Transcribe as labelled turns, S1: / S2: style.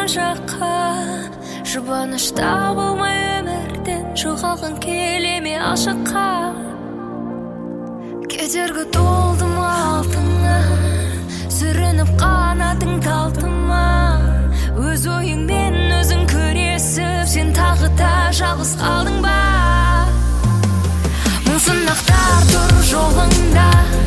S1: жаққа, жұбаныш табылмай өмірден жоғалған келеме ашыққа. Кедергі толды ма алтына, сүрініп қанатың талды ма? Өз ойыңмен өзің күресіп, сен тағы да жалғыз қалдың ба? Мың сынақтар тұр жолыңда,